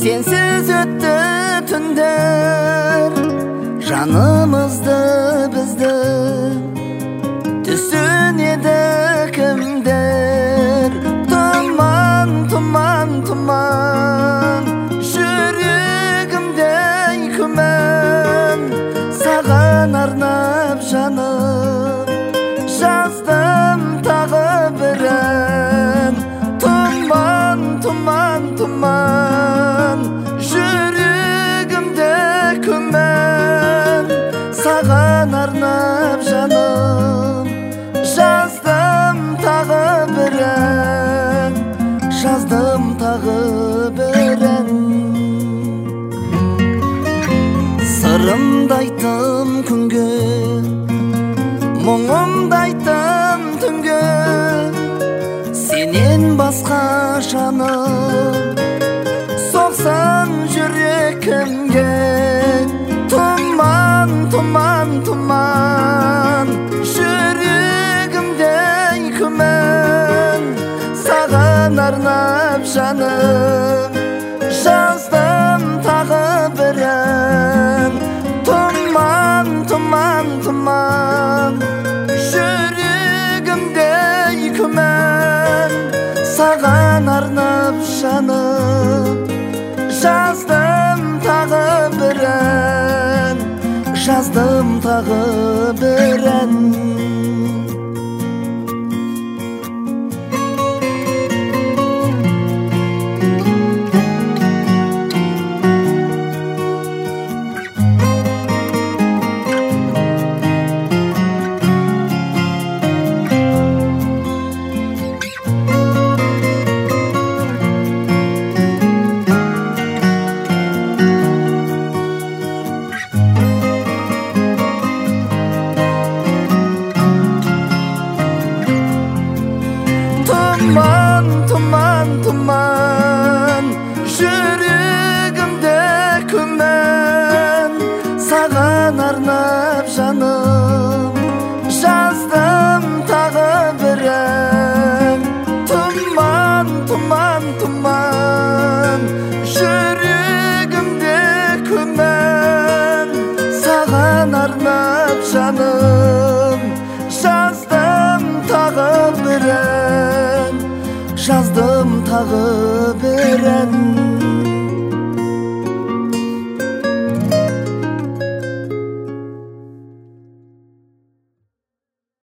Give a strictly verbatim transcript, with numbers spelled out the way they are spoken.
Sensiz öttü tünder, canımızdı bizden. Düşsün edi kimdir, tuman, tuman, tuman. Yüreğimde kümen, sağan arnap canım. Жаздым тағы бірін, тұман, тұман, тұман. Жүрегімде күмән, саған арнап жаным. Жаздым тағы бірін, жаздым тағы бірін. Сырымды айттым күнге, мұңымды айттым түнге, сенен басқа жаным соқсын жүрек кімге. Тұман, тұман, тұман, жүрегімде күмән, саған арнап жаным. Жаздым тағы бір ән, тұман, тұман, тұман. Жүрегімде күмән, саған арнап жаным. Жаздым тағы бір ән, жаздым тағы бір ән.